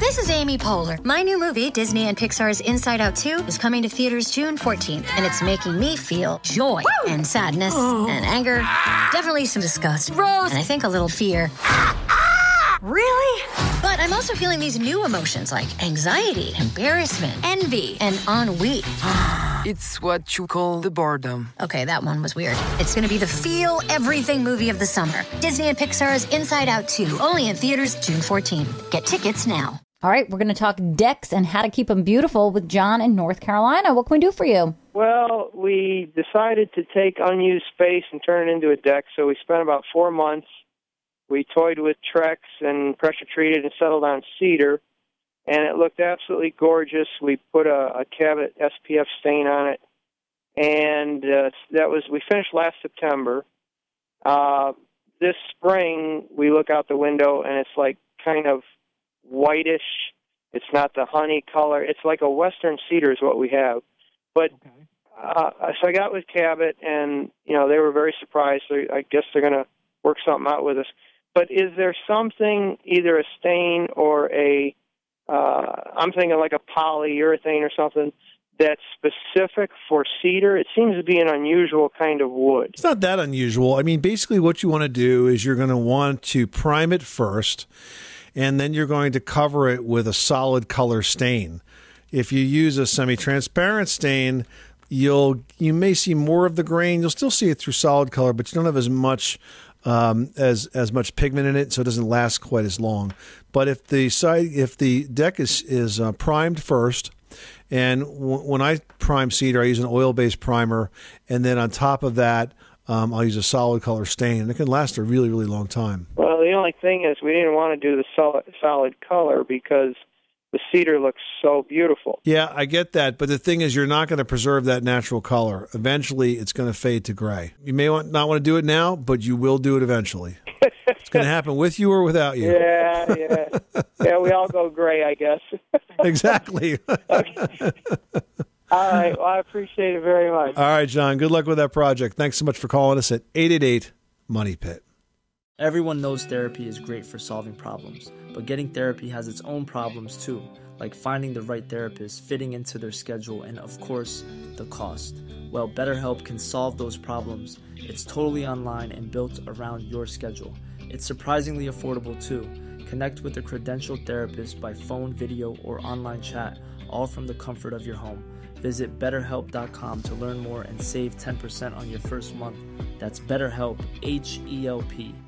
This is Amy Poehler. My new movie, Disney and Pixar's Inside Out 2, is coming to theaters June 14th, and it's making me feel joy and sadness and anger, definitely some disgust, and I think a little fear. Really? But I'm also feeling these new emotions like anxiety, embarrassment, envy, and ennui. It's what you call the boredom. Okay, that one was weird. It's going to be the feel everything movie of the summer. Disney and Pixar's Inside Out 2, only in theaters June 14th. Get tickets now. All right, we're going to talk decks and how to keep them beautiful with John in North Carolina. What can we do for you? Well, we decided to take unused space and turn it into a deck, so we spent about 4 months. We toyed with Trex and pressure-treated and settled on cedar, and it looked absolutely gorgeous. We put a Cabot SPF stain on it, and we finished last September. This spring, we look out the window, and it's like kind of whitish. It's not the honey color. It's like a western cedar is what we have. But so I got with Cabot, and they were very surprised. So I guess they're going to work something out with us. But is there something, either a stain or I'm thinking like a polyurethane or something, that's specific for cedar? It seems to be an unusual kind of wood. It's not that unusual. I mean, basically what you want to do is you're going to want to prime it first, and then you're going to cover it with a solid color stain. If you use a semi-transparent stain, you may see more of the grain. You'll still see it through solid color, but you don't have as much much pigment in it, so it doesn't last quite as long. But if the deck is primed first, and when I prime cedar, I use an oil-based primer, and then on top of that, I'll use a solid color stain, and it can last a really, really long time. Well, the only thing is we didn't want to do the solid color because the cedar looks so beautiful. Yeah, I get that, but the thing is you're not going to preserve that natural color. Eventually, it's going to fade to gray. You may not want to do it now, but you will do it eventually. It's going to happen with you or without you. Yeah. Yeah, we all go gray, I guess. Exactly. Okay. All right, well, I appreciate it very much. All right, John, good luck with that project. Thanks so much for calling us at 888-MONEY-PIT. Everyone knows therapy is great for solving problems, but getting therapy has its own problems too, like finding the right therapist, fitting into their schedule, and of course, the cost. Well, BetterHelp can solve those problems. It's totally online and built around your schedule. It's surprisingly affordable too. Connect with a credentialed therapist by phone, video, or online chat, all from the comfort of your home. Visit BetterHelp.com to learn more and save 10% on your first month. That's BetterHelp, H-E-L-P.